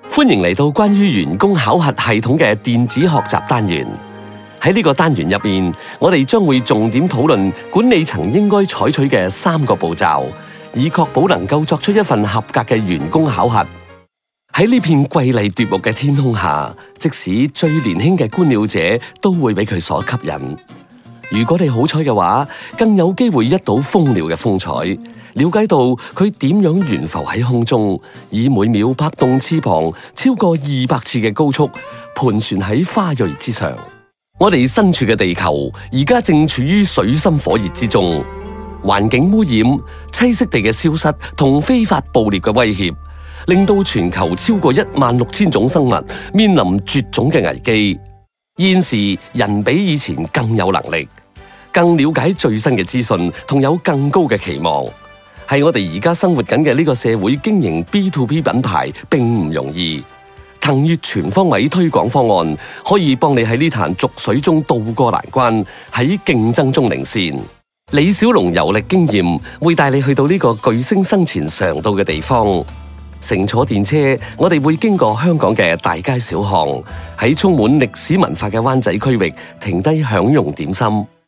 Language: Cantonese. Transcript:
歡迎嚟到關於員工考核系統嘅電子學習單元。喺呢個單元入面，我哋將會重點討論管理層應該採取嘅3個步驟，以確保能夠作出一份合格嘅員工考核。喺呢片瑰麗奪目嘅天空下，即使最年輕嘅觀鳥者都會俾佢所吸引。如果你好彩嘅話，更有機會一睹蜂鳥嘅風采，了解到佢點樣懸浮喺空中，以每秒拍動翅膀超過200次嘅高速，盤旋喺花蕊之上。我哋身處嘅地球，而家正處於水深火熱之中，環境污染、棲息地嘅消失同非法捕獵嘅威脅，令到全球超過16000種生物面臨絕種嘅危機。現時人比以前更有能力，更了解最新嘅資訊，同有更高嘅期望。係我哋而家生活緊嘅呢個社會經營 B2B 品牌並唔容易。騰越全方位推廣方案可以幫你喺呢潭濁水中渡過難關，喺競爭中領先。李小龍遊歷經驗會帶你去到呢個巨星生前常到嘅地方。乘坐電車，我哋會經過香港嘅大街小巷，喺充滿歷史文化嘅灣仔區域停低享用點心。